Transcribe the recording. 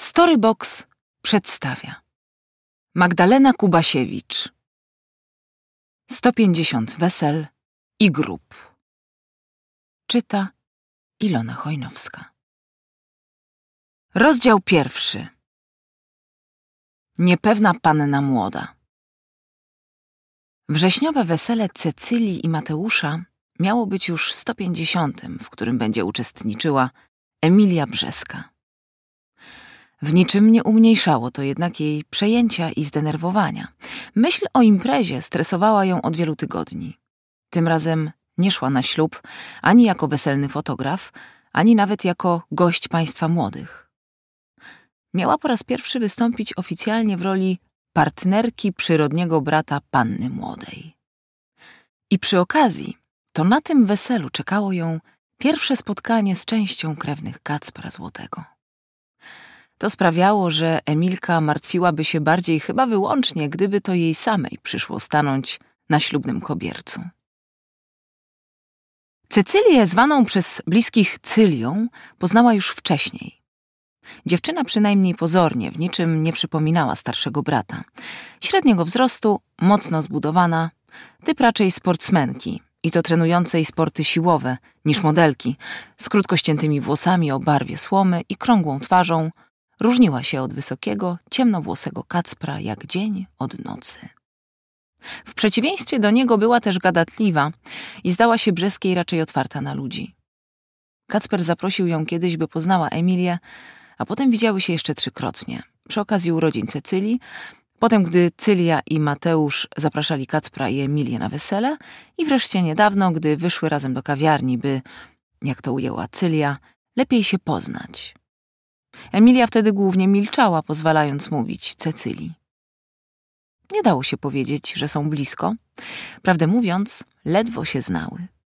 Storybox przedstawia Magdalena Kubasiewicz 150 wesel i grób. Czyta Ilona Chojnowska. Rozdział 1. Niepewna panna młoda. Wrześniowe wesele Cecylii i Mateusza miało być już 150, w którym będzie uczestniczyła Emilia Brzeska. W niczym nie umniejszało to jednak jej przejęcia i zdenerwowania. Myśl o imprezie stresowała ją od wielu tygodni. Tym razem nie szła na ślub ani jako weselny fotograf, ani nawet jako gość państwa młodych. Miała po raz pierwszy wystąpić oficjalnie w roli partnerki przyrodniego brata panny młodej. I przy okazji to na tym weselu czekało ją pierwsze spotkanie z częścią krewnych Kacpra Złotego. To sprawiało, że Emilka martwiłaby się bardziej chyba wyłącznie, gdyby to jej samej przyszło stanąć na ślubnym kobiercu. Cecylię, zwaną przez bliskich Cylią, poznała już wcześniej. Dziewczyna przynajmniej pozornie w niczym nie przypominała starszego brata. Średniego wzrostu, mocno zbudowana, typ raczej sportsmenki i to trenującej sporty siłowe niż modelki, z krótko ściętymi włosami o barwie słomy i krągłą twarzą, różniła się od wysokiego, ciemnowłosego Kacpra jak dzień od nocy. W przeciwieństwie do niego była też gadatliwa i zdała się Brzeskiej raczej otwarta na ludzi. Kacper zaprosił ją kiedyś, by poznała Emilię, a potem widziały się jeszcze 3-krotnie. Przy okazji urodzin Cecylii, potem gdy Cylia i Mateusz zapraszali Kacpra i Emilię na wesele i wreszcie niedawno, gdy wyszły razem do kawiarni, by, jak to ujęła Cylia, lepiej się poznać. Emilia wtedy głównie milczała, pozwalając mówić Cecylii. Nie dało się powiedzieć, że są blisko. Prawdę mówiąc, ledwo się znały.